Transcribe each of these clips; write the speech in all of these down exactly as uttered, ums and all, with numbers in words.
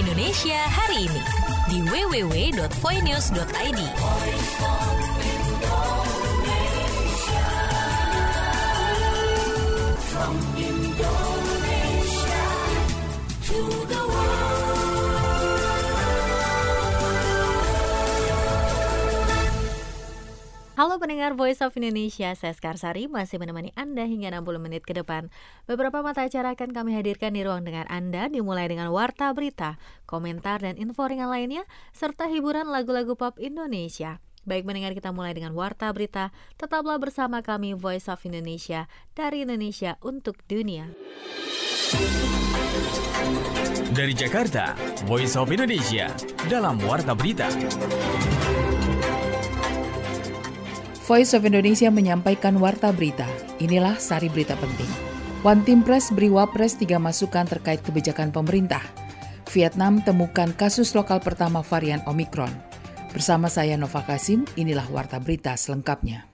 Indonesia hari ini di w w w dot voinews dot i d. From Indonesia to the Halo pendengar Voice of Indonesia, saya Skarsari masih menemani Anda hingga enam puluh menit ke depan. Beberapa mata acara akan kami hadirkan di ruang dengar Anda, dimulai dengan warta berita, komentar dan info ringan lainnya, serta hiburan lagu-lagu pop Indonesia. Baik mendengar, kita mulai dengan warta berita. Tetaplah bersama kami Voice of Indonesia, dari Indonesia untuk dunia. Dari Jakarta, Voice of Indonesia dalam warta berita. Voice of Indonesia menyampaikan warta berita. Inilah sari berita penting. One Team Press beri Wapres tiga masukan terkait kebijakan pemerintah. Vietnam temukan kasus lokal pertama varian Omikron. Bersama saya Nova Kasim, inilah warta berita selengkapnya.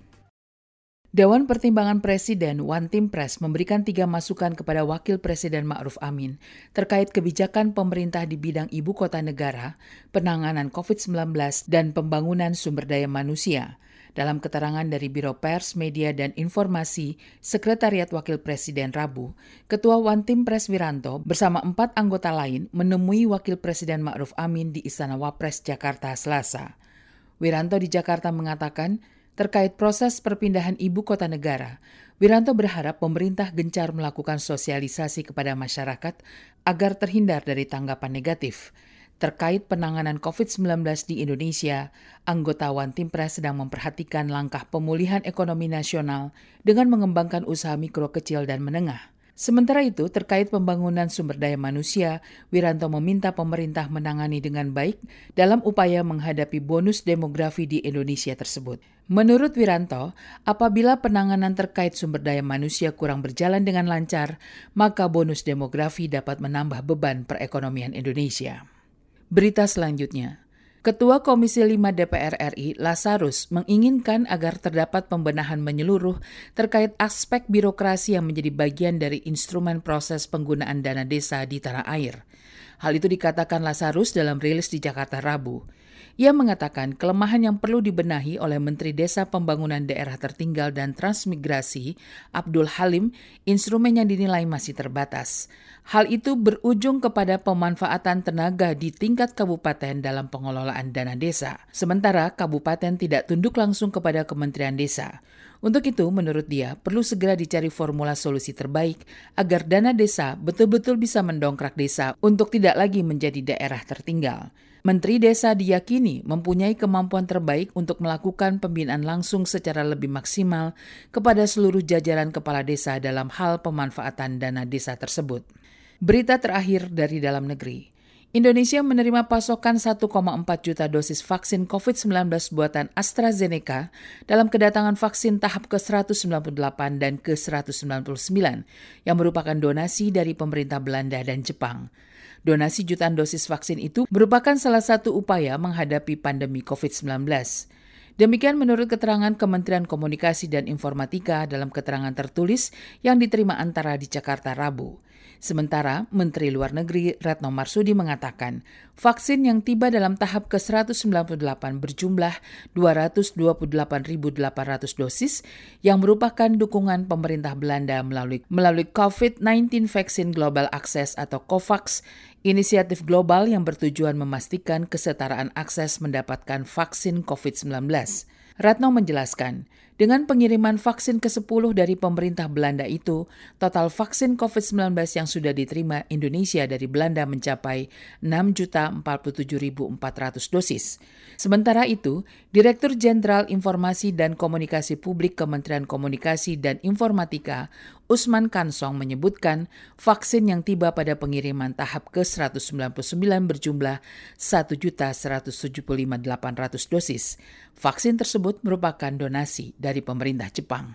Dewan Pertimbangan Presiden One Team Press memberikan tiga masukan kepada Wakil Presiden Ma'ruf Amin terkait kebijakan pemerintah di bidang ibu kota negara, penanganan covid sembilan belas, dan pembangunan sumber daya manusia. Dalam keterangan dari Biro Pers, Media, dan Informasi, Sekretariat Wakil Presiden Rabu, Ketua One Team Press Wiranto bersama empat anggota lain menemui Wakil Presiden Ma'ruf Amin di Istana Wapres Jakarta Selasa. Wiranto di Jakarta mengatakan, terkait proses perpindahan ibu kota negara, Wiranto berharap pemerintah gencar melakukan sosialisasi kepada masyarakat agar terhindar dari tanggapan negatif. Terkait penanganan covid sembilan belas di Indonesia, anggota One Team Press sedang memperhatikan langkah pemulihan ekonomi nasional dengan mengembangkan usaha mikro, kecil, dan menengah. Sementara itu, terkait pembangunan sumber daya manusia, Wiranto meminta pemerintah menangani dengan baik dalam upaya menghadapi bonus demografi di Indonesia tersebut. Menurut Wiranto, apabila penanganan terkait sumber daya manusia kurang berjalan dengan lancar, maka bonus demografi dapat menambah beban perekonomian Indonesia. Berita selanjutnya, Ketua Komisi lima D P R R I, Lazarus, menginginkan agar terdapat pembenahan menyeluruh terkait aspek birokrasi yang menjadi bagian dari instrumen proses penggunaan dana desa di tanah air. Hal itu dikatakan Lazarus dalam rilis di Jakarta Rabu. Ia mengatakan kelemahan yang perlu dibenahi oleh Menteri Desa Pembangunan Daerah Tertinggal dan Transmigrasi, Abdul Halim, instrumen yang dinilai masih terbatas. Hal itu berujung kepada pemanfaatan tenaga di tingkat kabupaten dalam pengelolaan dana desa. Sementara kabupaten tidak tunduk langsung kepada Kementerian Desa. Untuk itu, menurut dia, perlu segera dicari formula solusi terbaik agar dana desa betul-betul bisa mendongkrak desa untuk tidak lagi menjadi daerah tertinggal. Menteri Desa diyakini mempunyai kemampuan terbaik untuk melakukan pembinaan langsung secara lebih maksimal kepada seluruh jajaran kepala desa dalam hal pemanfaatan dana desa tersebut. Berita terakhir dari dalam negeri. Indonesia menerima pasokan satu koma empat juta dosis vaksin covid sembilan belas buatan AstraZeneca dalam kedatangan vaksin tahap ke seratus sembilan puluh delapan dan ke seratus sembilan puluh sembilan yang merupakan donasi dari pemerintah Belanda dan Jepang. Donasi jutaan dosis vaksin itu merupakan salah satu upaya menghadapi pandemi covid sembilan belas. Demikian menurut keterangan Kementerian Komunikasi dan Informatika dalam keterangan tertulis yang diterima Antara di Jakarta Rabu. Sementara Menteri Luar Negeri Retno Marsudi mengatakan vaksin yang tiba dalam tahap ke seratus sembilan puluh delapan berjumlah dua ratus dua puluh delapan ribu delapan ratus dosis yang merupakan dukungan pemerintah Belanda melalui melalui covid sembilan belas Vaccine Global Access atau COVAX, inisiatif global yang bertujuan memastikan kesetaraan akses mendapatkan vaksin covid sembilan belas. Retno menjelaskan, dengan pengiriman vaksin ke sepuluh dari pemerintah Belanda itu, total vaksin covid sembilan belas yang sudah diterima Indonesia dari Belanda mencapai enam juta empat puluh tujuh ribu empat ratus dosis. Sementara itu, Direktur Jenderal Informasi dan Komunikasi Publik Kementerian Komunikasi dan Informatika, Usman Kansong menyebutkan vaksin yang tiba pada pengiriman tahap ke seratus sembilan puluh sembilan berjumlah satu juta seratus tujuh puluh lima ribu delapan ratus dosis. Vaksin tersebut merupakan donasi dari pemerintah Jepang.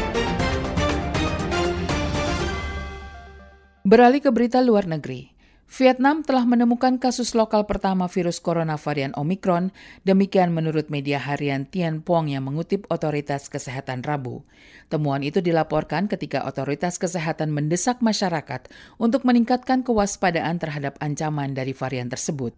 Beralih ke berita luar negeri. Vietnam telah menemukan kasus lokal pertama virus corona varian Omicron, demikian menurut media harian Tien Phuong yang mengutip otoritas kesehatan Rabu. Temuan itu dilaporkan ketika otoritas kesehatan mendesak masyarakat untuk meningkatkan kewaspadaan terhadap ancaman dari varian tersebut.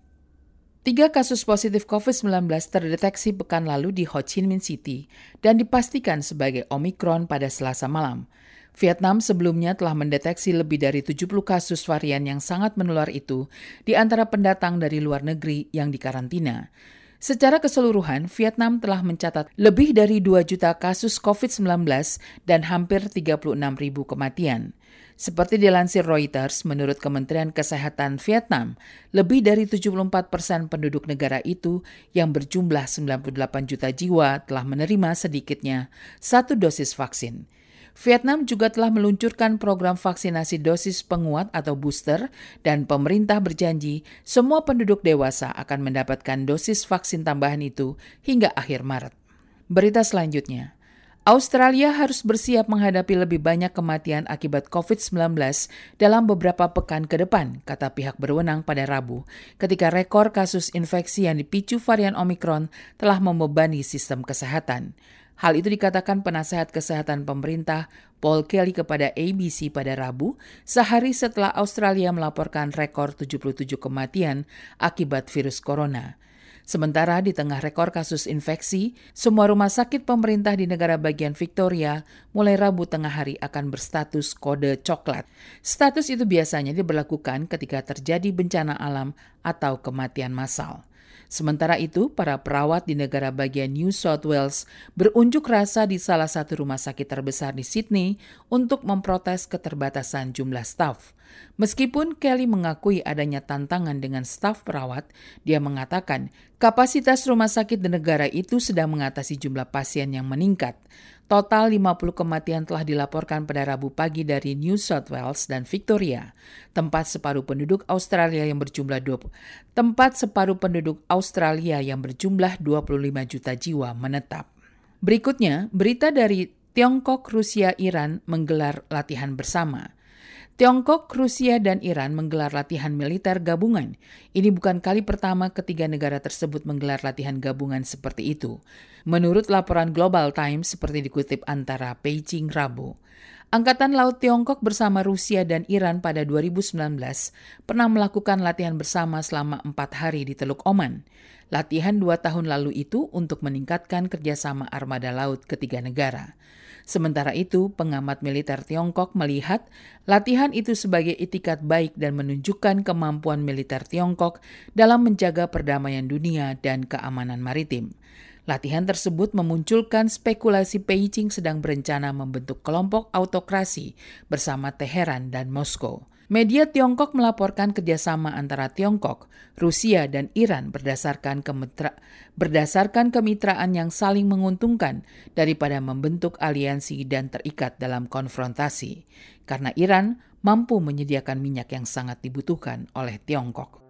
Tiga kasus positif covid sembilan belas terdeteksi pekan lalu di Ho Chi Minh City dan dipastikan sebagai Omicron pada Selasa malam. Vietnam sebelumnya telah mendeteksi lebih dari tujuh puluh kasus varian yang sangat menular itu di antara pendatang dari luar negeri yang dikarantina. Secara keseluruhan, Vietnam telah mencatat lebih dari dua juta kasus covid sembilan belas dan hampir tiga puluh enam ribu kematian. Seperti dilansir Reuters, menurut Kementerian Kesehatan Vietnam, lebih dari tujuh puluh empat persen penduduk negara itu yang berjumlah sembilan puluh delapan juta jiwa telah menerima sedikitnya satu dosis vaksin. Vietnam juga telah meluncurkan program vaksinasi dosis penguat atau booster dan pemerintah berjanji semua penduduk dewasa akan mendapatkan dosis vaksin tambahan itu hingga akhir Maret. Berita selanjutnya. Australia harus bersiap menghadapi lebih banyak kematian akibat covid sembilan belas dalam beberapa pekan ke depan, kata pihak berwenang pada Rabu, ketika rekor kasus infeksi yang dipicu varian Omicron telah membebani sistem kesehatan. Hal itu dikatakan penasehat kesehatan pemerintah Paul Kelly kepada A B C pada Rabu, sehari setelah Australia melaporkan rekor tujuh puluh tujuh kematian akibat virus corona. Sementara di tengah rekor kasus infeksi, semua rumah sakit pemerintah di negara bagian Victoria mulai Rabu tengah hari akan berstatus kode coklat. Status itu biasanya diberlakukan ketika terjadi bencana alam atau kematian massal. Sementara itu, para perawat di negara bagian New South Wales berunjuk rasa di salah satu rumah sakit terbesar di Sydney untuk memprotes keterbatasan jumlah staf. Meskipun Kelly mengakui adanya tantangan dengan staf perawat, dia mengatakan kapasitas rumah sakit di negara itu sedang mengatasi jumlah pasien yang meningkat. Total lima puluh kematian telah dilaporkan pada Rabu pagi dari New South Wales dan Victoria, tempat separuh penduduk Australia yang berjumlah dua puluh, tempat separuh penduduk Australia yang berjumlah dua puluh lima juta jiwa menetap. Berikutnya, berita dari Tiongkok, Rusia, Iran menggelar latihan bersama. Tiongkok, Rusia, dan Iran menggelar latihan militer gabungan. Ini bukan kali pertama ketiga negara tersebut menggelar latihan gabungan seperti itu. Menurut laporan Global Times seperti dikutip antara Beijing Rabu. Angkatan Laut Tiongkok bersama Rusia dan Iran pada dua ribu sembilan belas pernah melakukan latihan bersama selama empat hari di Teluk Oman. Latihan dua tahun lalu itu untuk meningkatkan kerjasama armada laut ketiga negara. Sementara itu, pengamat militer Tiongkok melihat latihan itu sebagai itikat baik dan menunjukkan kemampuan militer Tiongkok dalam menjaga perdamaian dunia dan keamanan maritim. Latihan tersebut memunculkan spekulasi Beijing sedang berencana membentuk kelompok autokrasi bersama Teheran dan Moskow. Media Tiongkok melaporkan kerjasama antara Tiongkok, Rusia, dan Iran berdasarkan, kemitra, berdasarkan kemitraan yang saling menguntungkan daripada membentuk aliansi dan terikat dalam konfrontasi, karena Iran mampu menyediakan minyak yang sangat dibutuhkan oleh Tiongkok.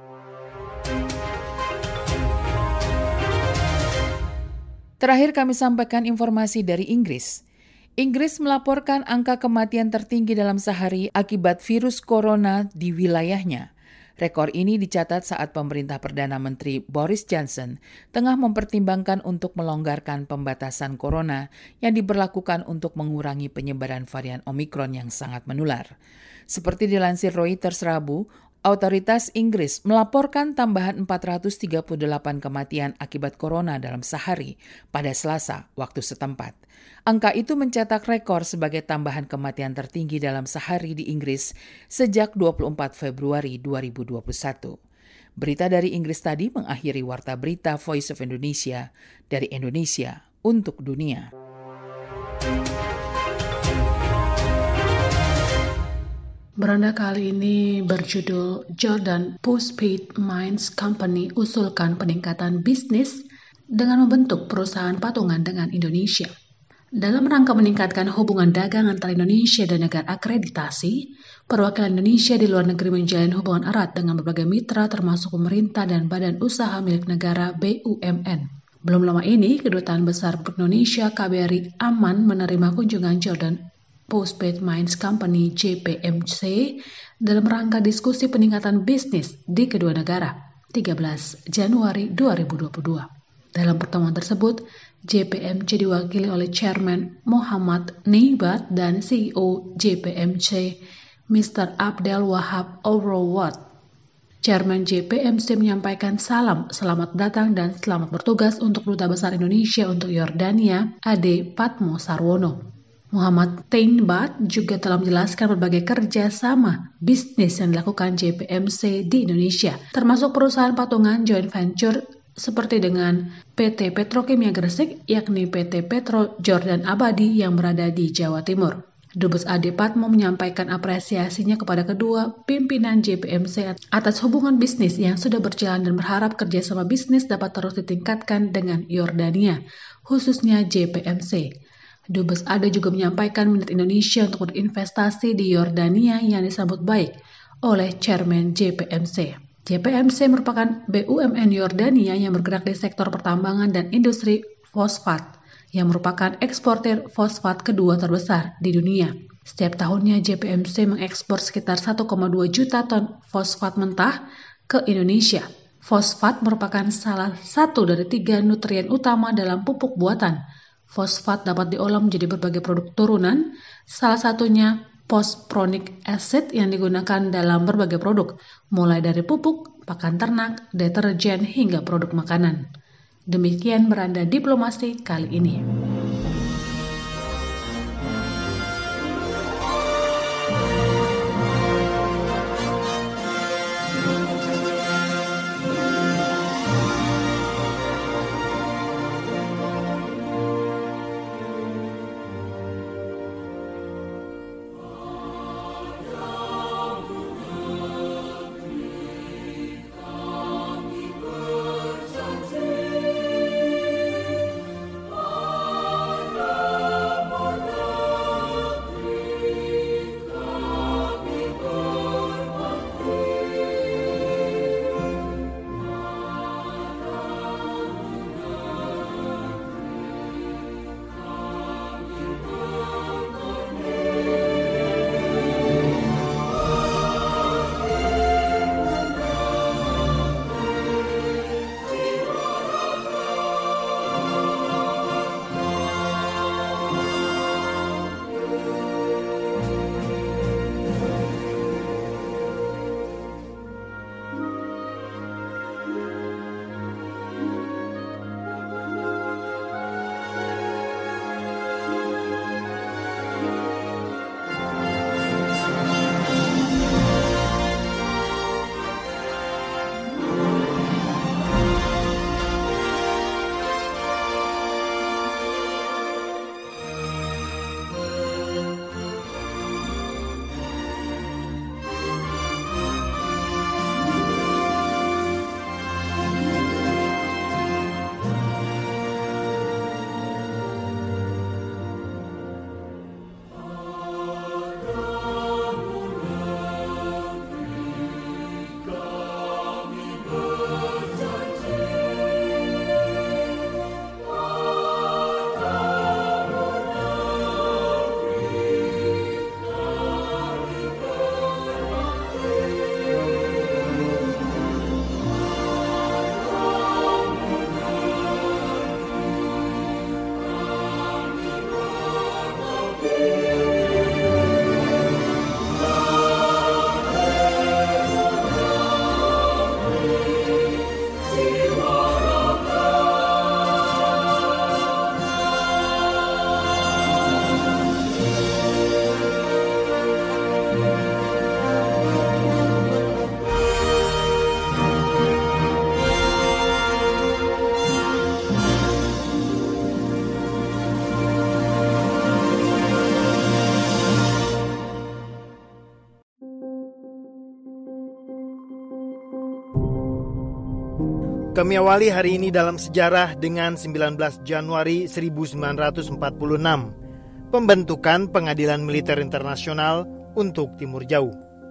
Terakhir kami sampaikan informasi dari Inggris. Inggris melaporkan angka kematian tertinggi dalam sehari akibat virus corona di wilayahnya. Rekor ini dicatat saat pemerintah Perdana Menteri Boris Johnson tengah mempertimbangkan untuk melonggarkan pembatasan corona yang diberlakukan untuk mengurangi penyebaran varian Omicron yang sangat menular. Seperti dilansir Reuters Rabu, otoritas Inggris melaporkan tambahan empat ratus tiga puluh delapan kematian akibat corona dalam sehari pada Selasa waktu setempat. Angka itu mencetak rekor sebagai tambahan kematian tertinggi dalam sehari di Inggris sejak dua puluh empat Februari dua ribu dua puluh satu. Berita dari Inggris tadi mengakhiri Warta Berita Voice of Indonesia dari Indonesia untuk dunia. Beranda kali ini berjudul Jordan Postpaid Mines Company usulkan peningkatan bisnis dengan membentuk perusahaan patungan dengan Indonesia. Dalam rangka meningkatkan hubungan dagang antara Indonesia dan negara akreditasi, perwakilan Indonesia di luar negeri menjalin hubungan erat dengan berbagai mitra termasuk pemerintah dan badan usaha milik negara B U M N. Belum lama ini, Kedutaan Besar Indonesia K B R I Amman menerima kunjungan Jordan Postpaid Minds Company J P M C dalam rangka diskusi peningkatan bisnis di kedua negara, tiga belas Januari dua ribu dua puluh dua. Dalam pertemuan tersebut, J P M C diwakili oleh Chairman Muhammad Neibat dan C E O J P M C, Mister Abdel Wahab Ourowoth. Chairman J P M C menyampaikan salam selamat datang dan selamat bertugas untuk Duta Besar Indonesia untuk Yordania, Ade Patmo Sarwono. Muhammad Neibat juga telah menjelaskan berbagai kerjasama bisnis yang dilakukan J P M C di Indonesia, termasuk perusahaan patungan joint venture seperti dengan P T Petrokimia Gresik, yakni P T Petro Jordan Abadi yang berada di Jawa Timur. Dubes Ade Patmo menyampaikan apresiasinya kepada kedua pimpinan J P M C atas hubungan bisnis yang sudah berjalan dan berharap kerjasama bisnis dapat terus ditingkatkan dengan Yordania, khususnya J P M C. Dubes Ade juga menyampaikan minat Indonesia untuk berinvestasi di Yordania yang disambut baik oleh Chairman J P M C. J P M C merupakan B U M N Yordania yang bergerak di sektor pertambangan dan industri fosfat, yang merupakan eksportir fosfat kedua terbesar di dunia. Setiap tahunnya J P M C mengekspor sekitar satu koma dua juta ton fosfat mentah ke Indonesia. Fosfat merupakan salah satu dari tiga nutrien utama dalam pupuk buatan. Fosfat dapat diolah menjadi berbagai produk turunan, salah satunya phosphoronic acid yang digunakan dalam berbagai produk, mulai dari pupuk, pakan ternak, deterjen, hingga produk makanan. Demikian beranda diplomasi kali ini. Kami awali hari ini dalam sejarah dengan sembilan belas Januari seribu sembilan ratus empat puluh enam, pembentukan Pengadilan Militer Internasional untuk Timur Jauh.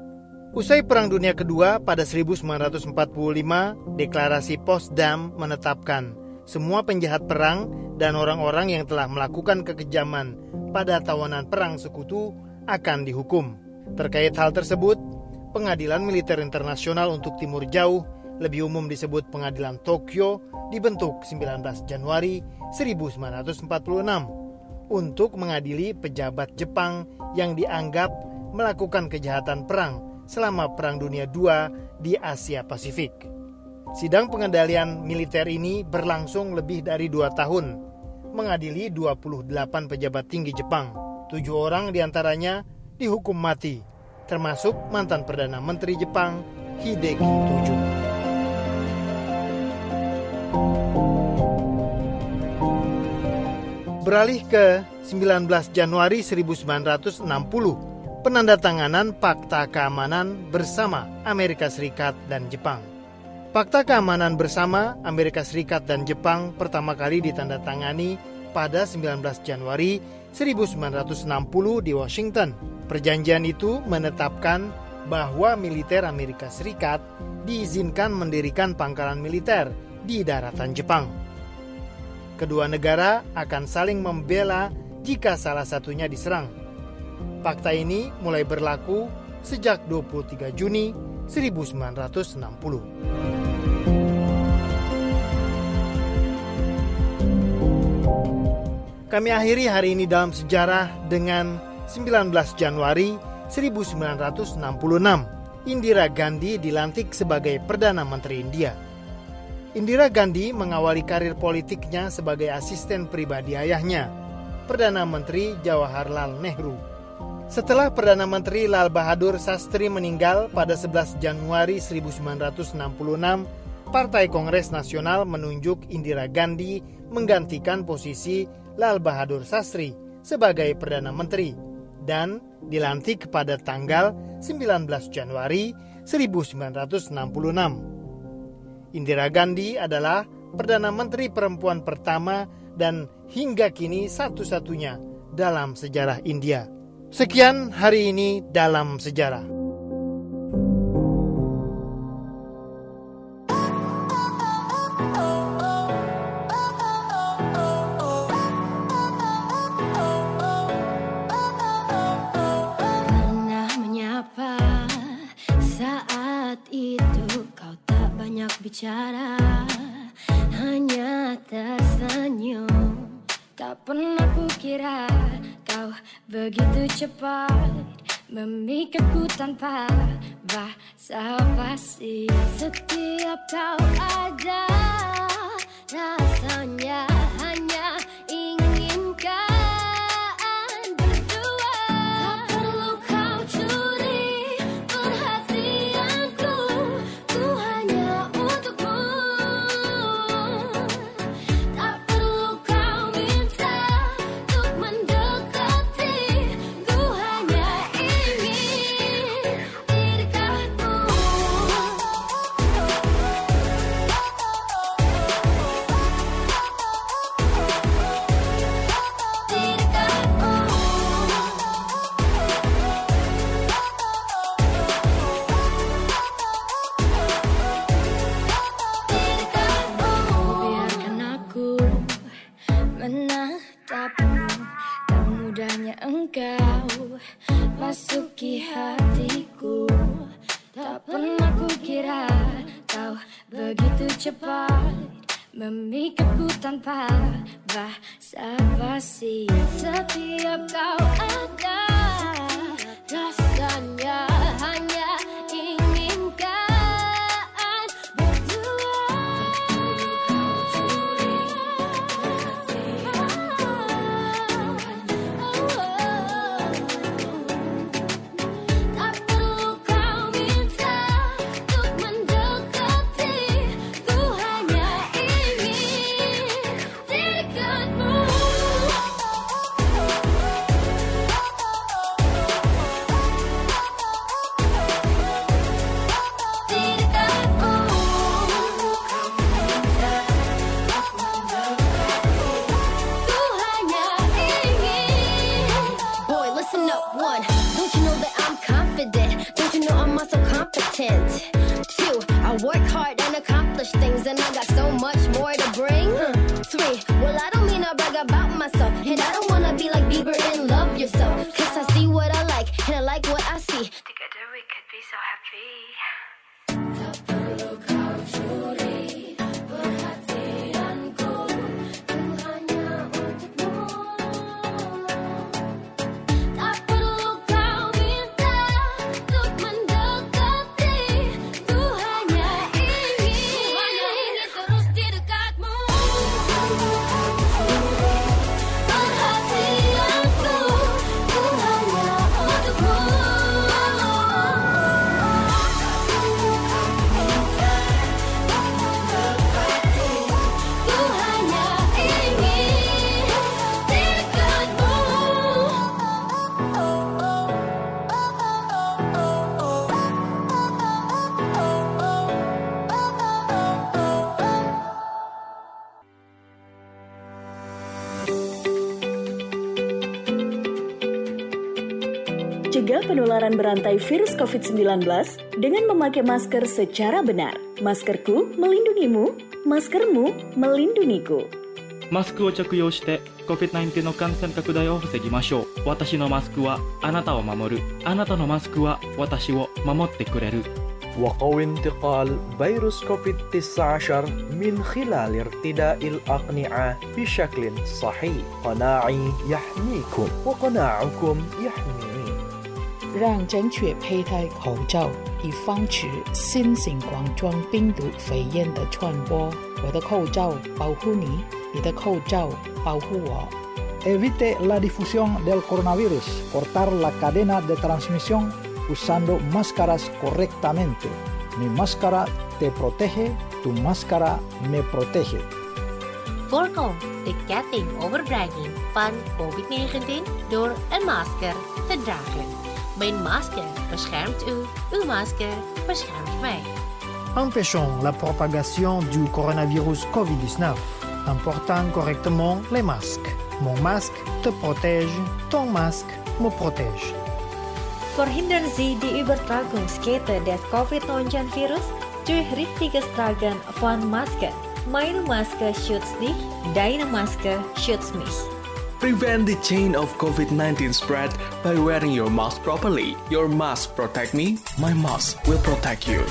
Usai Perang Dunia Kedua pada seribu sembilan ratus empat puluh lima, Deklarasi Potsdam menetapkan semua penjahat perang dan orang-orang yang telah melakukan kekejaman pada tawanan perang sekutu akan dihukum. Terkait hal tersebut, Pengadilan Militer Internasional untuk Timur Jauh, lebih umum disebut Pengadilan Tokyo, dibentuk sembilan belas Januari seribu sembilan ratus empat puluh enam untuk mengadili pejabat Jepang yang dianggap melakukan kejahatan perang selama Perang Dunia kedua di Asia Pasifik. Sidang pengendalian militer ini berlangsung lebih dari dua tahun, mengadili dua puluh delapan pejabat tinggi Jepang. Tujuh orang diantaranya dihukum mati, termasuk mantan Perdana Menteri Jepang Hideki tujuh. Beralih ke sembilan belas Januari seribu sembilan ratus enam puluh, penandatanganan Fakta Keamanan bersama Amerika Serikat dan Jepang. Fakta Keamanan bersama Amerika Serikat dan Jepang pertama kali ditandatangani pada sembilan belas Januari seribu sembilan ratus enam puluh di Washington. Perjanjian itu menetapkan bahwa militer Amerika Serikat diizinkan mendirikan pangkalan militer di daratan Jepang. Kedua negara akan saling membela jika salah satunya diserang. Fakta ini mulai berlaku sejak dua puluh tiga Juni seribu sembilan ratus enam puluh. Kami akhiri hari ini dalam sejarah dengan sembilan belas Januari seribu sembilan ratus enam puluh enam. Indira Gandhi dilantik sebagai Perdana Menteri India. Indira Gandhi mengawali karir politiknya sebagai asisten pribadi ayahnya, Perdana Menteri Jawaharlal Nehru. Setelah Perdana Menteri Lal Bahadur Sastri meninggal pada sebelas Januari seribu sembilan ratus enam puluh enam, Partai Kongres Nasional menunjuk Indira Gandhi menggantikan posisi Lal Bahadur Sastri sebagai Perdana Menteri dan dilantik pada tanggal sembilan belas Januari seribu sembilan ratus enam puluh enam. Indira Gandhi adalah Perdana Menteri perempuan pertama dan hingga kini satu-satunya dalam sejarah India. Sekian hari ini dalam sejarah. Bicara hanya tersenyum, tak pernah kukira kau begitu cepat memikatku tanpa basa-basi. Setiap kau ada rasanya hanya inginkan berdua. Tak perlu kau curi perhatianku, ku hanya untukmu. Tak perlu kau minta untuk mendekati, ku hanya ingin di dekatmu. Biarkan aku menatapmu, tak mudahnya engkau masuki hatiku. Tak pernah kukira kau begitu cepat memikatku tanpa basa-basi. Setiap kau ada rasanya hanya inginkan berdua. Tak perlu kau minta untuk mendekati, ku hanya ingin di dekatmu. Boy, listen up, one. Don't you know that I'm confident? Don't you know I'm also competent? Two, I work hard and accomplish things, and I got so much more to bring. Three, well, I don't mean I brag about myself, and I don't wanna be like Bieber in love. Cegah penularan berantai virus covid sembilan belas dengan memakai masker secara benar. Maskerku melindungimu, maskermu melindungiku. マスクを着用して コビッドナインティーン の感染拡大を防ぎましょう。私のマスクはあなたを守る。あなたのマスクは私を守ってくれる。 وقوي انتقال فيروس كوفيد تسعة عشر من خلال ارتداء الأقنعة بشكل صحيح. قناعي يحميكم وقناعكم يحميني. 让正确佩戴口罩，以防止新型冠状病毒肺炎的传播。我的口罩保护你，你的口罩保护我。 Evite la difusión del coronavirus. Cortar la cadena de transmisión usando máscaras correctamente. Mi máscara te protege, tu máscara me protege. Voorkom de ketting overdraging van covid negentien door een masker te dragen. Mijn masker beschermt u, uw masker beschermt mij. Empêchons la propagation du coronavirus covid dix-neuf en portant correctement les masques. Mon masque te protège, ton masque me protège. Verhindern Sie die Übertragungskette des covid neunzehn Virus durch richtiges Tragen von Maske. Meine Maske schützt dich, deine Maske schützt mich. Prevent the chain of covid nineteen spread by wearing your mask properly. Your mask protect me, my mask will protect you.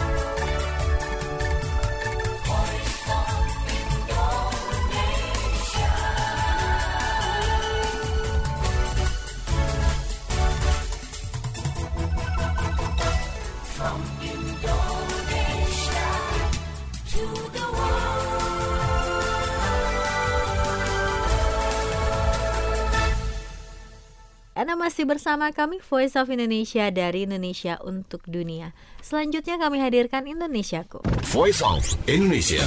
Anda masih bersama kami Voice of Indonesia dari Indonesia untuk dunia. Selanjutnya kami hadirkan Indonesiaku. Voice of Indonesia.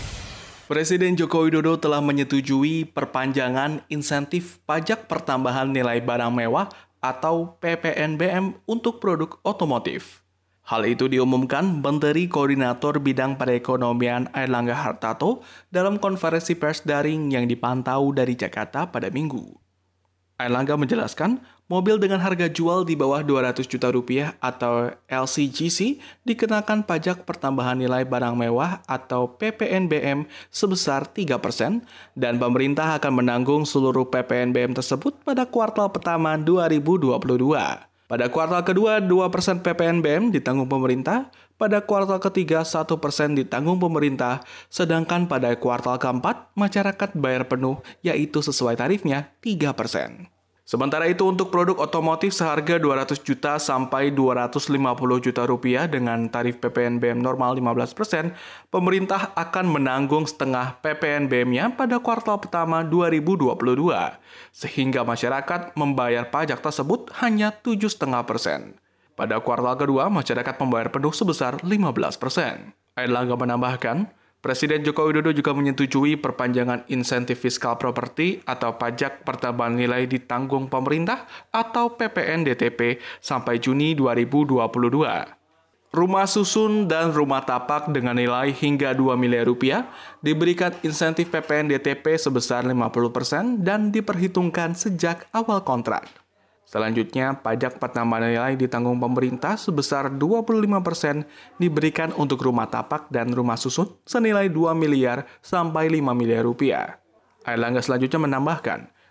Presiden Joko Widodo telah menyetujui perpanjangan insentif pajak pertambahan nilai barang mewah atau P P N B M untuk produk otomotif. Hal itu diumumkan Menteri Koordinator Bidang Perekonomian Airlangga Hartarto dalam konferensi pers daring yang dipantau dari Jakarta pada Minggu. Airlangga menjelaskan, mobil dengan harga jual di bawah dua ratus juta rupiah atau L C G C dikenakan pajak pertambahan nilai barang mewah atau P P N B M sebesar tiga persen dan pemerintah akan menanggung seluruh P P N B M tersebut pada kuartal pertama dua ribu dua puluh dua. Pada kuartal kedua, dua persen P P N B M ditanggung pemerintah, pada kuartal ketiga satu persen ditanggung pemerintah, sedangkan pada kuartal keempat, masyarakat bayar penuh, yaitu sesuai tarifnya tiga persen. Sementara itu untuk produk otomotif seharga dua ratus juta sampai dua ratus lima puluh juta rupiah dengan tarif P P N B M normal lima belas persen, pemerintah akan menanggung setengah P P N B M-nya pada kuartal pertama dua ribu dua puluh dua, sehingga masyarakat membayar pajak tersebut hanya tujuh koma lima persen. Pada kuartal kedua, masyarakat membayar penuh sebesar lima belas persen. Airlangga menambahkan, Presiden Joko Widodo juga menyetujui perpanjangan insentif fiskal properti atau pajak pertambahan nilai ditanggung pemerintah atau P P N D T P sampai Juni dua ribu dua puluh dua. Rumah susun dan rumah tapak dengan nilai hingga dua miliar rupiah diberikan insentif P P N D T P sebesar lima puluh persen dan diperhitungkan sejak awal kontrak. Selanjutnya, pajak pertambahan nilai ditanggung pemerintah sebesar dua puluh lima persen diberikan untuk rumah tapak dan rumah susun senilai dua miliar sampai lima miliar rupiah. Airlangga selanjutnya menambahkan,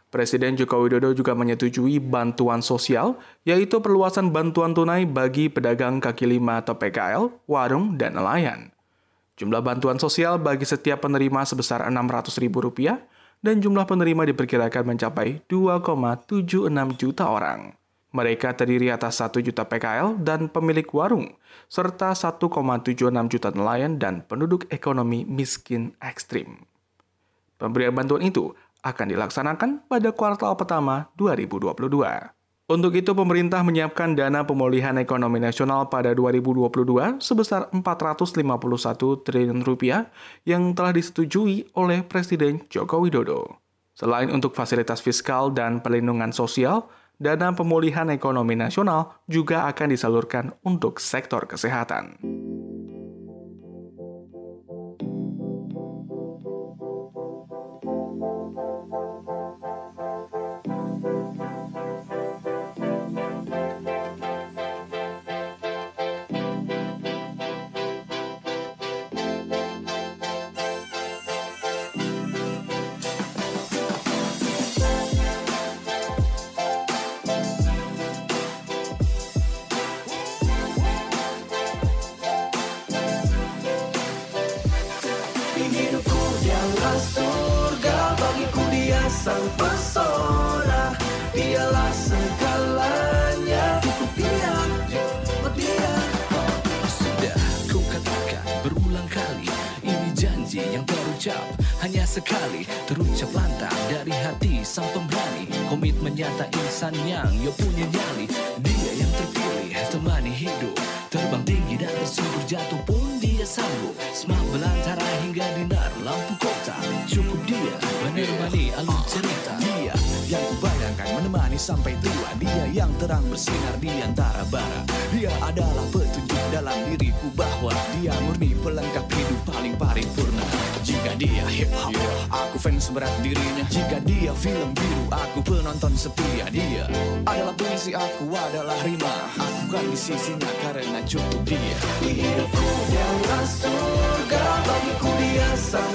Presiden Joko Widodo juga menyetujui bantuan sosial, yaitu perluasan bantuan tunai bagi pedagang kaki lima atau P K L, warung, dan nelayan. Jumlah bantuan sosial bagi setiap penerima sebesar enam ratus ribu rupiah, dan jumlah penerima diperkirakan mencapai dua koma tujuh enam juta orang. Mereka terdiri atas satu juta P K L dan pemilik warung, serta satu koma tujuh enam juta nelayan dan penduduk ekonomi miskin ekstrim. Pemberian bantuan itu akan dilaksanakan pada kuartal pertama dua ribu dua puluh dua. Untuk itu, pemerintah menyiapkan dana pemulihan ekonomi nasional pada dua ribu dua puluh dua sebesar empat ratus lima puluh satu triliun rupiah yang telah disetujui oleh Presiden Joko Widodo. Selain untuk fasilitas fiskal dan perlindungan sosial, dana pemulihan ekonomi nasional juga akan disalurkan untuk sektor kesehatan. Sang pesona, dialah segalanya. Cukup dia, oh dia. Sudah ku katakan berulang kali, ini janji yang terucap hanya sekali, terucap lantang dari hati sang pemberani. Komitmen nyata insan yang yo punya nyali, dia yang terpilih temani hidup, terbang tinggi dan tersungkur jatuh pun dia sanggup. Semak belantara hingga dinar lampu kota, cukup dia menemani alur cerita. Dia yang kubayangkan menemani sampai tua, dia yang terang bersinar di antara bara. Dia adalah petunjuk dalam diriku bahwa dia murni pelengkap hidup paling paripurna. Jika dia hip hop, yeah, aku fans berat dirinya. Jika dia film biru, aku penonton setia. Dia adalah puisi, aku adalah rima. Aku kan di sisinya karena cukup dia. Di hidupku dialah surga, bagiku dia sang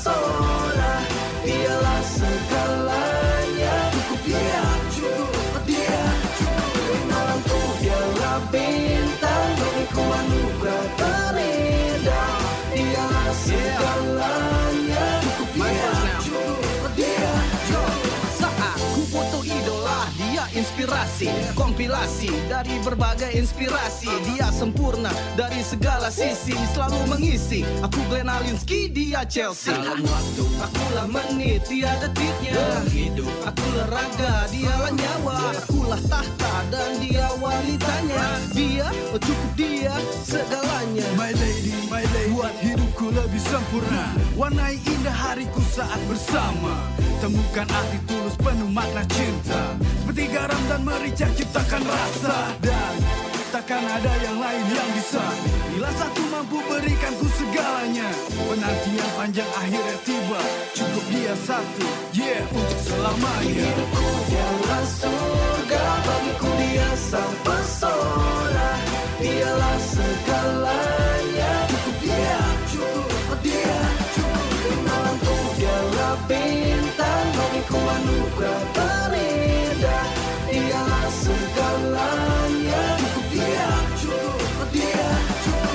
pesona. Dialah segalanya. Cukup dia, cukup dia, cukup. Di malamku dialah bintang, bagiku anugerah terindah. Dialah segalanya. Cukup dia, cukup dia, cukup. Saat ku foto idola, dia inspirasi, kompilasi dari berbagai inspirasi. Dia sempurna dari segala sisi, selalu mengisi. Aku Glenn Alinsky, dia Chelsea. Dalam waktu, akulah menit, dia detiknya. Dalam hidup, akulah raga, dialah nyawa. Akulah tahta dan dia wanitanya. Dia, oh cukup dia, segalanya. My lady, my lady, buat hidupku lebih sempurna. Warnai indah hariku saat bersama. Temukan arti tulus penuh makna cinta. Seperti garam dan merica ciptakan rasa. Dan takkan ada yang lain yang bisa. Bila satu mampu berikanku segalanya. Penantian panjang akhirnya tiba. Cukup dia satu, yeah, untuk selamanya. Hidupku dialah surga, bagiku dia sang pesona. Dialah segalanya. Cukup dia, cukup dia, cukup. Di malamku dialah bintang, bagiku anugerah terindah. Dialah segalanya. Cukup dia, cukup dia, cukup.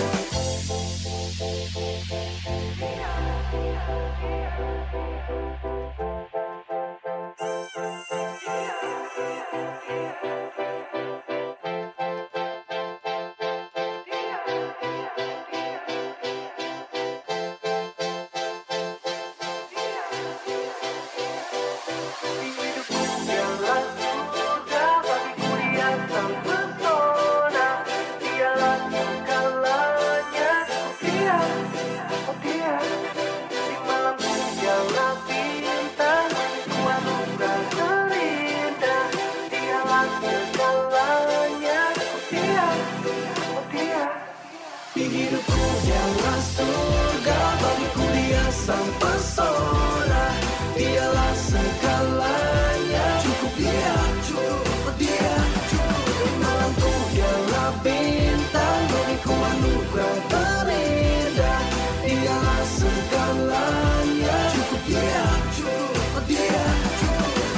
Di hidupku dialah surga, bagiku dia sang pesona. Dialah segalanya. Cukup dia, cukup dia, cukup. Di malamku dialah bintang, bagiku anugerah terindah. Dialah segalanya. Cukup dia, cukup dia, cukup.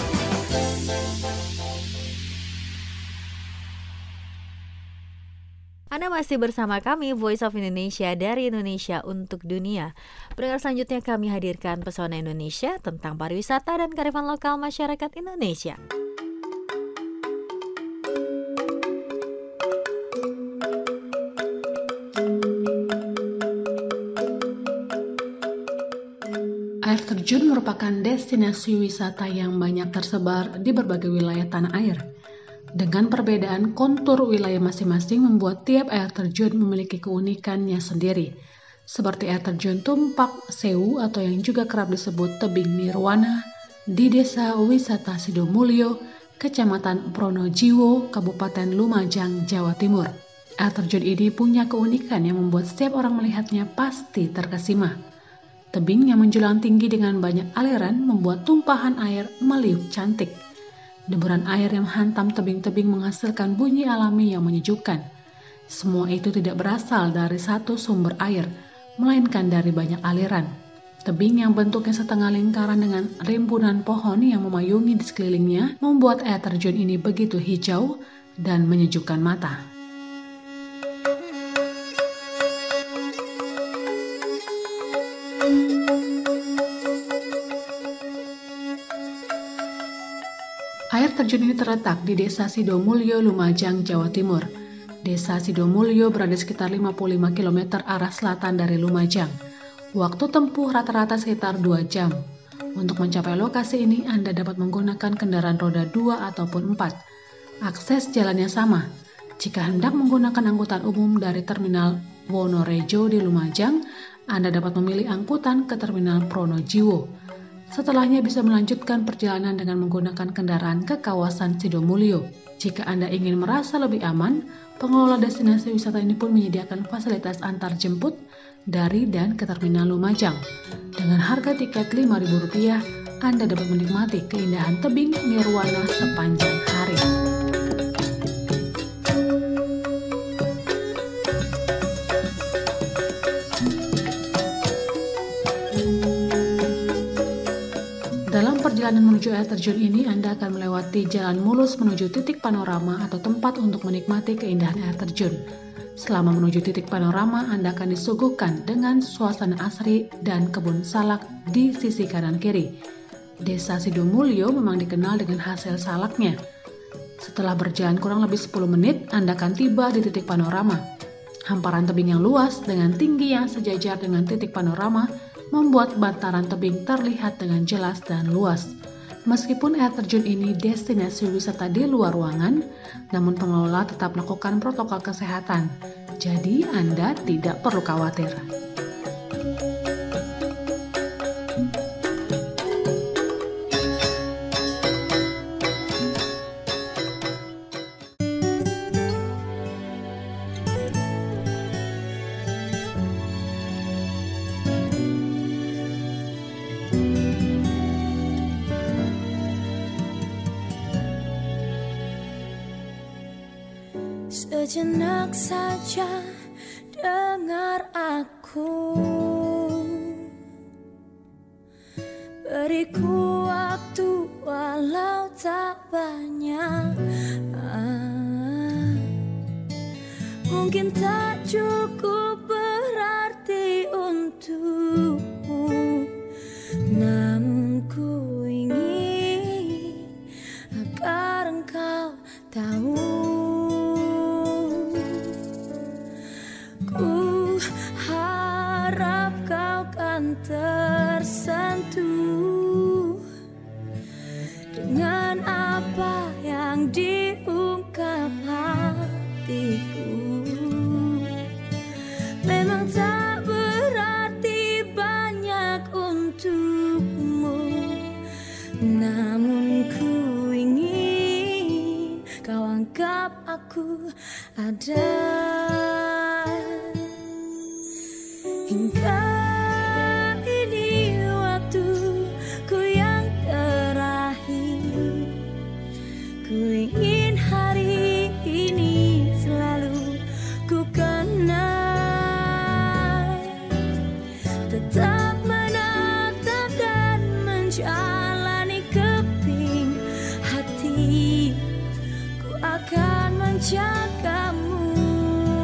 Anda masih bersama kami Voice of Indonesia dari Indonesia untuk Dunia. Pendengar selanjutnya kami hadirkan Pesona Indonesia tentang pariwisata dan kearifan lokal masyarakat Indonesia. Air terjun merupakan destinasi wisata yang banyak tersebar di berbagai wilayah tanah air. Dengan perbedaan kontur wilayah masing-masing membuat tiap air terjun memiliki keunikannya sendiri. Seperti air terjun Tumpak Sewu atau yang juga kerap disebut Tebing Nirwana di Desa Wisata Sidomulyo, Kecamatan Pronojiwo, Kabupaten Lumajang, Jawa Timur. Air terjun ini punya keunikan yang membuat setiap orang melihatnya pasti terkesima. Tebing yang menjulang tinggi dengan banyak aliran membuat tumpahan air meliuk cantik. Deburan air yang menghantam tebing-tebing menghasilkan bunyi alami yang menyejukkan. Semua itu tidak berasal dari satu sumber air, melainkan dari banyak aliran. Tebing yang bentuknya setengah lingkaran dengan rimbunan pohon yang memayungi di sekelilingnya membuat air terjun ini begitu hijau dan menyejukkan mata. Air terjun ini terletak di Desa Sidomulyo, Lumajang, Jawa Timur. Desa Sidomulyo berada sekitar lima puluh lima kilometer arah selatan dari Lumajang. Waktu tempuh rata-rata sekitar dua jam. Untuk mencapai lokasi ini, Anda dapat menggunakan kendaraan roda dua ataupun empat. Akses jalannya sama. Jika hendak menggunakan angkutan umum dari Terminal Wonorejo di Lumajang, Anda dapat memilih angkutan ke Terminal Pronojiwo. Setelahnya bisa melanjutkan perjalanan dengan menggunakan kendaraan ke kawasan Sidomulyo. Jika Anda ingin merasa lebih aman, pengelola destinasi wisata ini pun menyediakan fasilitas antar jemput dari dan ke Terminal Lumajang. Dengan harga tiket lima ribu rupiah, Anda dapat menikmati keindahan tebing Nirwana sepanjang hari. Dalam perjalanan menuju air terjun ini, Anda akan melewati jalan mulus menuju titik panorama atau tempat untuk menikmati keindahan air terjun. Selama menuju titik panorama, Anda akan disuguhkan dengan suasana asri dan kebun salak di sisi kanan kiri. Desa Sidomulyo memang dikenal dengan hasil salaknya. Setelah berjalan kurang lebih sepuluh menit, Anda akan tiba di titik panorama. Hamparan tebing yang luas dengan tinggi yang sejajar dengan titik panorama membuat bantaran tebing terlihat dengan jelas dan luas. Meskipun air terjun ini destinasi wisata di luar ruangan, namun pengelola tetap melakukan protokol kesehatan. Jadi Anda tidak perlu khawatir. Sejenak saja dengar aku, beriku waktu walau tak banyak. ah, Mungkin tak cukup berarti untukmu, namun ku ingin agar engkau tahu. Ku harap kau kan tersentuh dengan apa yang diungkap hatiku. Memang tak berarti banyak untukmu, namun ku ingin kau anggap aku ada. Hingga ini waktuku yang terakhir, ku ingin hari ini selalu ku kenang, tetap menatap dan menjalani keping hati. Ku akan menjagamu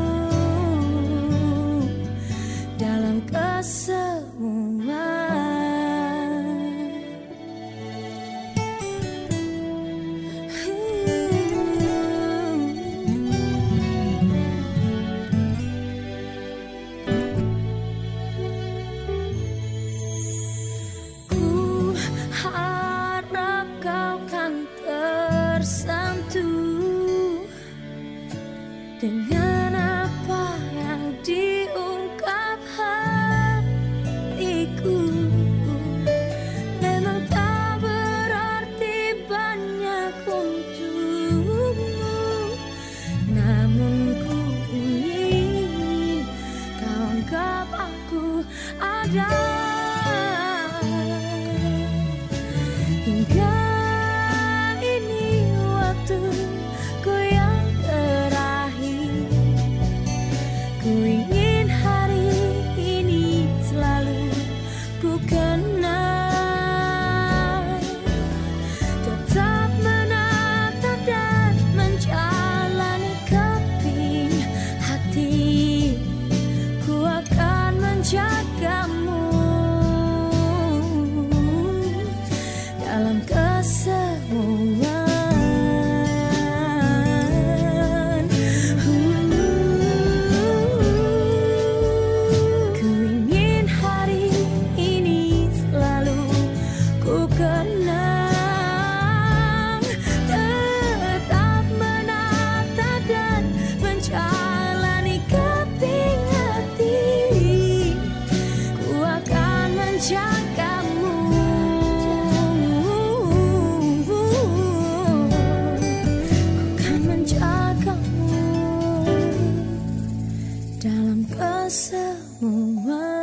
Hingga ini waktuku yang terakhir. Ku ingin hari ini selalu ku kenang. Tetap menatap dan menjalani keping hati. Ku akan menjagamu dalam kesemuan. Ku ingin hari ini selalu ku kenang. Tetap menatap dan menjalani keping hati. Ku akan menjagamu. Ku akan menjagamu dalam kesemuan.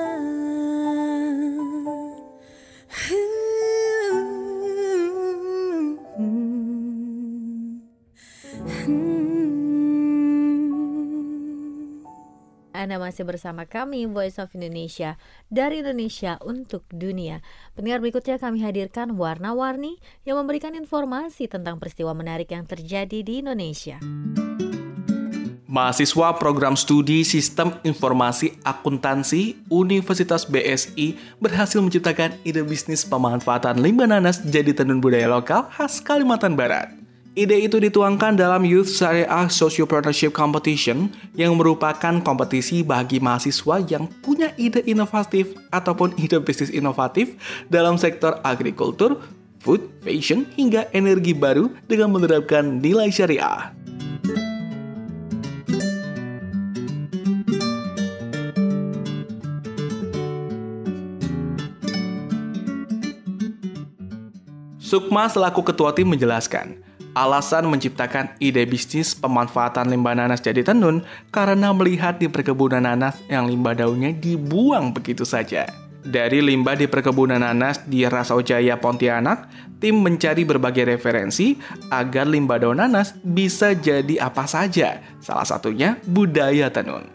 Anda masih bersama kami Voice of Indonesia, dari Indonesia untuk dunia. Pendengar, berikutnya kami hadirkan Warna-Warni yang memberikan informasi tentang peristiwa menarik yang terjadi di Indonesia. Mahasiswa Program Studi Sistem Informasi Akuntansi Universitas B S I berhasil menciptakan ide bisnis pemanfaatan limbah nanas jadi tenun budaya lokal khas Kalimantan Barat. Ide itu dituangkan dalam Youth Syariah Sociopreneurship Competition yang merupakan kompetisi bagi mahasiswa yang punya ide inovatif ataupun ide bisnis inovatif dalam sektor agrikultur, food, fashion, hingga energi baru dengan menerapkan nilai syariah. Sukma selaku ketua tim menjelaskan, alasan menciptakan ide bisnis pemanfaatan limbah nanas jadi tenun karena melihat di perkebunan nanas yang limbah daunnya dibuang begitu saja. Dari limbah di perkebunan nanas di Rasojaya, Pontianak, tim mencari berbagai referensi agar limbah daun nanas bisa jadi apa saja, salah satunya budaya tenun.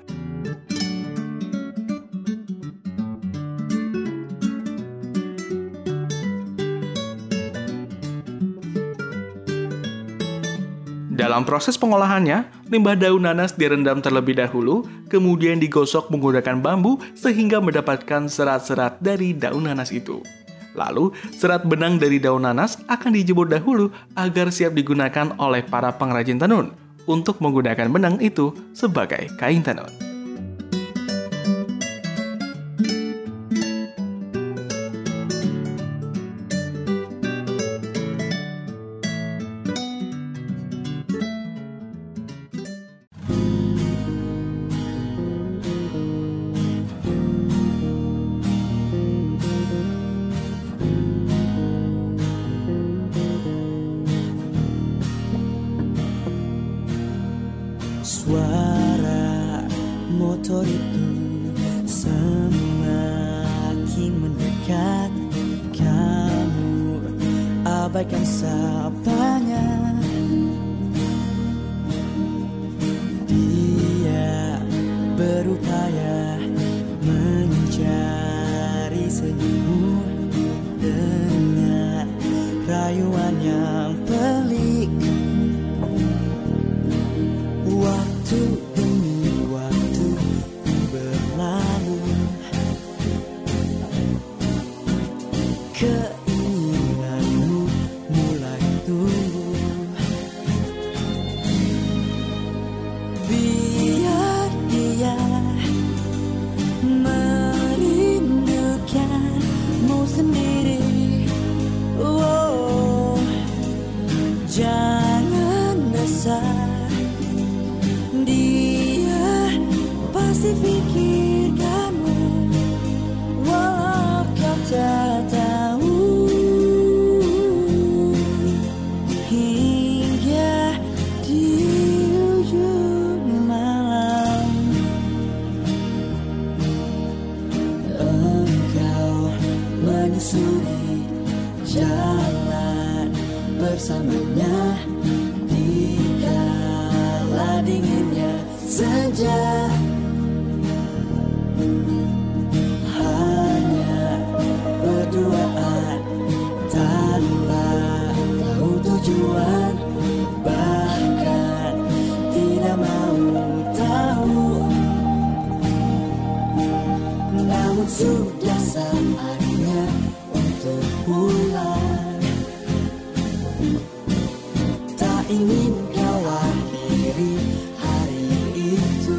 Dalam proses pengolahannya, limbah daun nanas direndam terlebih dahulu, kemudian digosok menggunakan bambu sehingga mendapatkan serat-serat dari daun nanas itu. Lalu, serat benang dari daun nanas akan dijemur dahulu agar siap digunakan oleh para pengrajin tenun untuk menggunakan benang itu sebagai kain tenun. Suara motor itu semakin mendekat. Kamu abaikan sapanya. Dia berupaya mencari senyummu dengan rayuan yang pelik. Waktu demi waktu berlalu, keinginanmu mulai tumbuh. Biar dia merindukanmu sendiri. Oh, jangan desah. Dia pasti pikirkanmu, walau kau tak tahu. Hingga di ujung malam, jalan bersamanya di kala dinginnya senja. Hanya berduaan tanpa tahu tujuan, bahkan tidak mau tahu. Namun sudah saatnya untuk pulang. Tak ingin kau akhiri hari itu.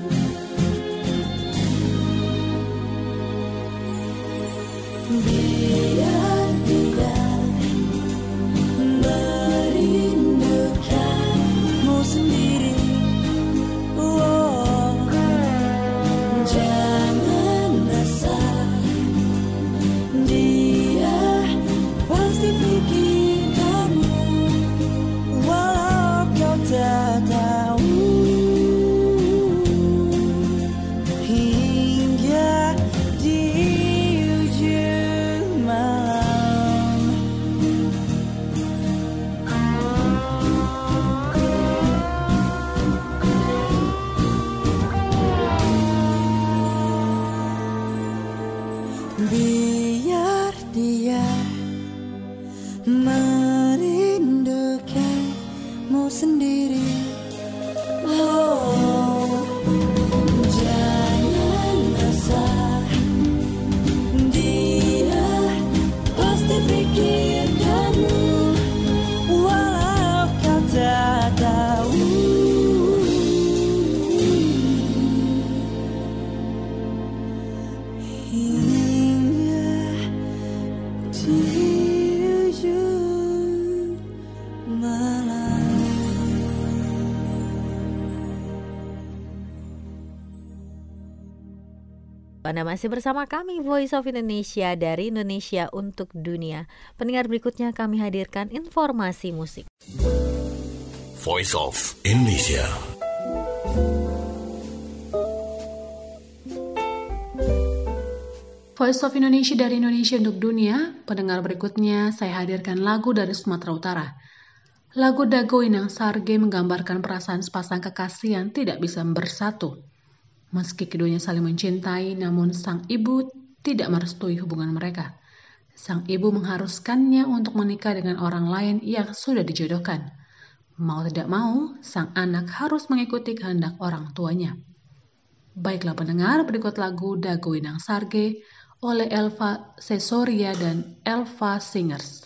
Biar dia merindukanmu sendiri. Oh, jangan resah, dia pasti pikirkanmu, walau kau tak tahu. Hingga di ujung malam. Biar dia merindukanmu sendiri. Oh, jangan resah, dia pasti pikirkanmu, walau kau tak tahu. Hingga di ujung malam. Anda masih bersama kami Voice of Indonesia dari Indonesia untuk Dunia. Pendengar, berikutnya kami hadirkan informasi musik. Voice of Indonesia. Voice of Indonesia dari Indonesia untuk Dunia. Pendengar, berikutnya saya hadirkan lagu dari Sumatera Utara. Lagu Dago Inang Sarge menggambarkan perasaan sepasang kekasih yang tidak bisa bersatu. Meski keduanya saling mencintai, namun sang ibu tidak merestui hubungan mereka. Sang ibu mengharuskannya untuk menikah dengan orang lain yang sudah dijodohkan. Mau tidak mau, sang anak harus mengikuti kehendak orang tuanya. Baiklah pendengar, berikut lagu Dago Inang Sarge oleh Elva Sesoria dan Elva Singers.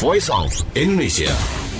Voice of Indonesia.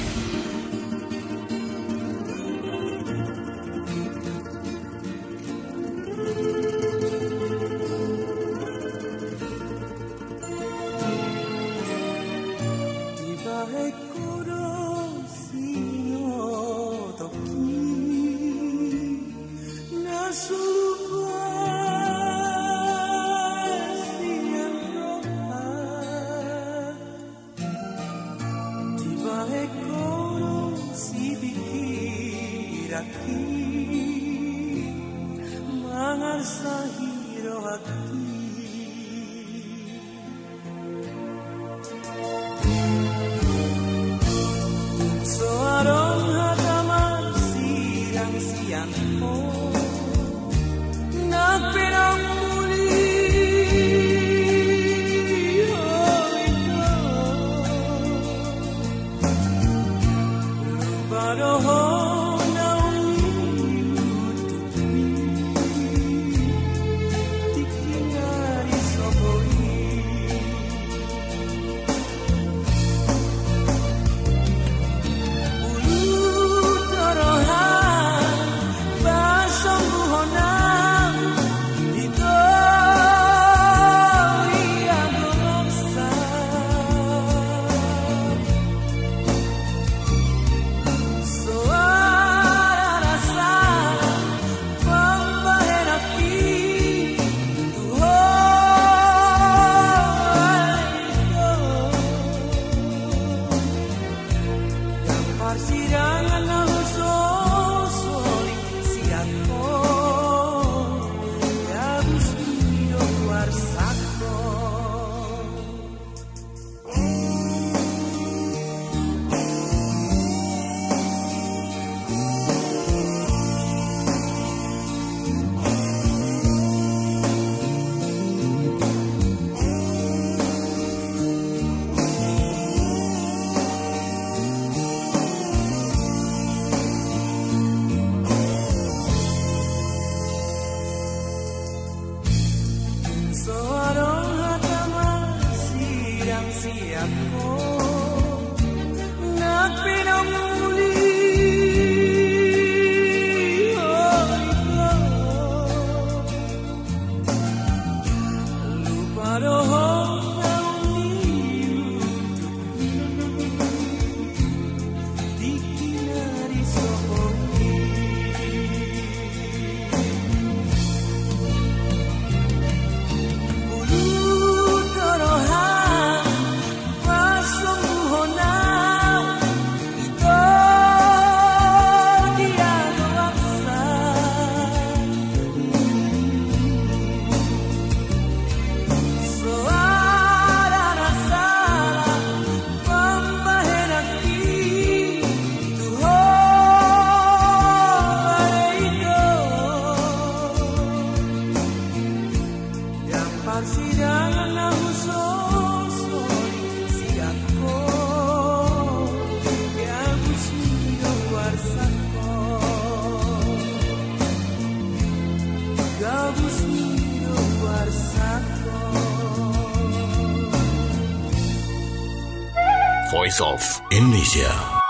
Voice of Indonesia.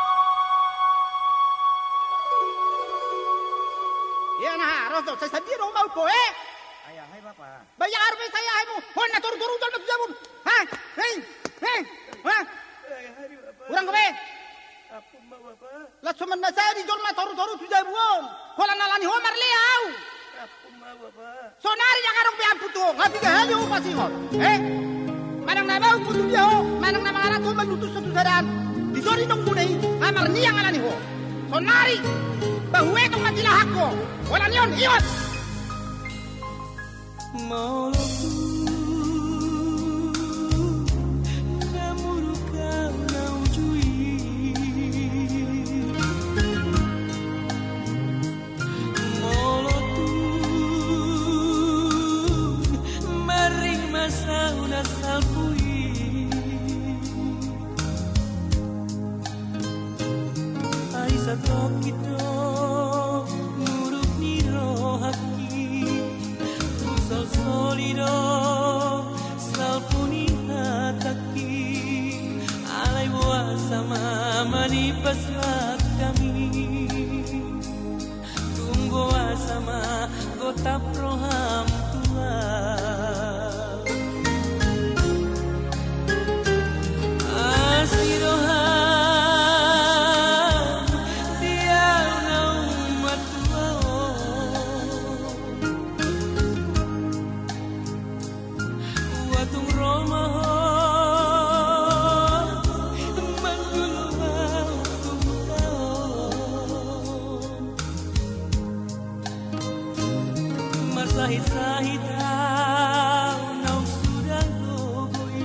Ya nah, roto saya sedih dong mau kowe. Ayah, hai bapak. Bayar be saya hai mu. Hon atur turu tol nak jabun. Hah? Hei. Hei. Hah? Urang kowe. Apa bapak? Lah cuman saya di jorma toru-toru tu jabun. Kola nalani homar leau. Apa bapak? Sonari yang arung piam putung. Ngapi ke halu pasti hon. Eh? Manang nabau putu dia ho, manang nama anak tu menutus satu sadan. Disori dong bunei, amar ni yang alani ho. Sonari, bahwe tong matilah hakko. Wala nion iot. Maulatu namuruka naujui Maulatu maring masa unasalpui Aisa tokito muruk niro haki Usal solido salpuni hataki Alai wo Hari paslah kami Tumbuh sama Kota proham tua Asiroham Dia umat tua Watung Romaho Sahit-sahit hau nau sudah logoi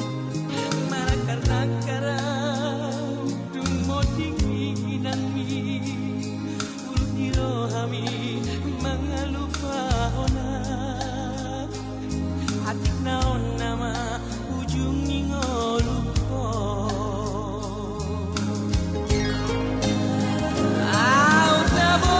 Marakar-nakarau Dumo dinginan mi Ulu nirohami Mangalupa ona Atik naon nama Ujung ningolupo Au tabo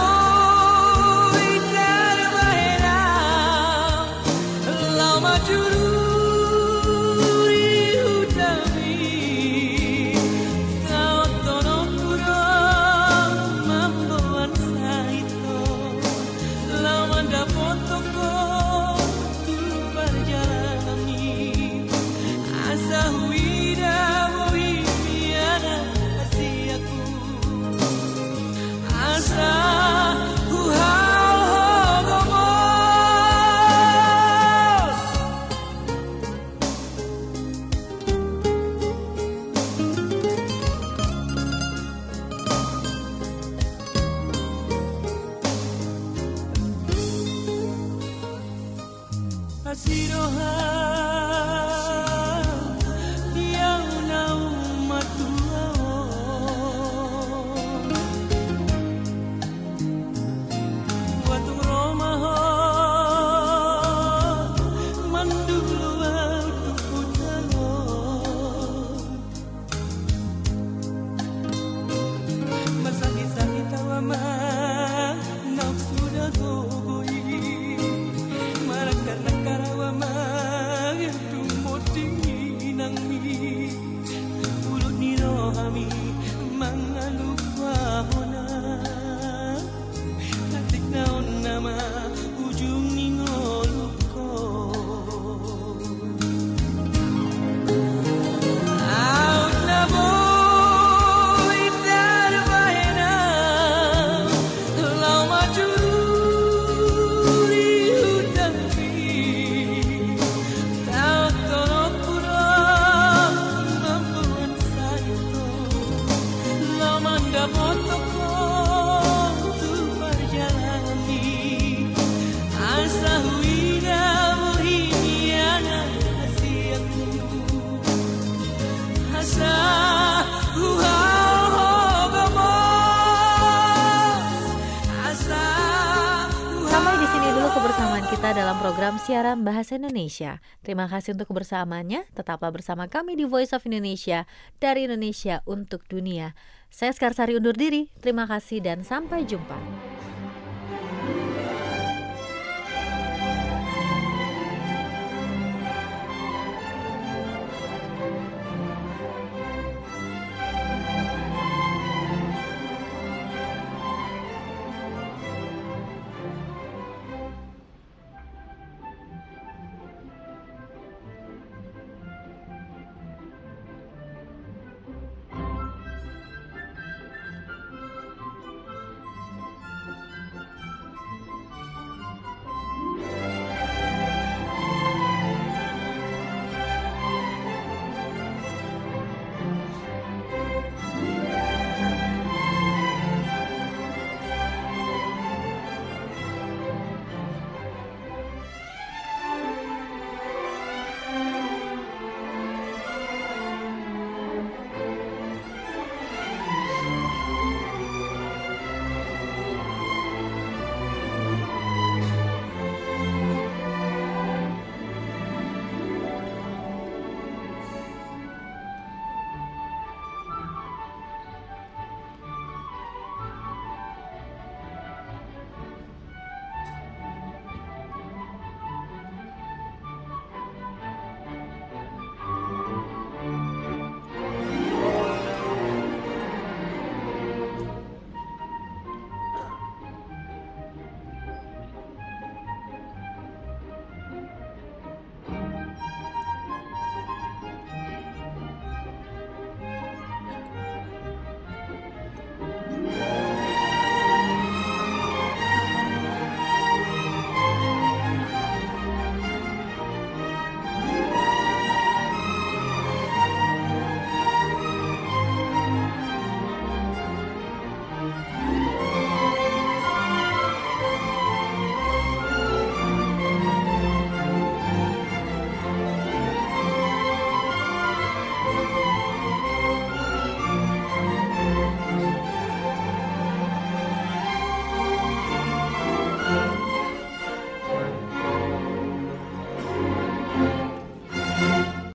dalam program siaran Bahasa Indonesia. Terima kasih untuk kebersamaannya. Tetaplah bersama kami di Voice of Indonesia, dari Indonesia untuk dunia. Saya Skarsari undur diri. Terima kasih dan sampai jumpa.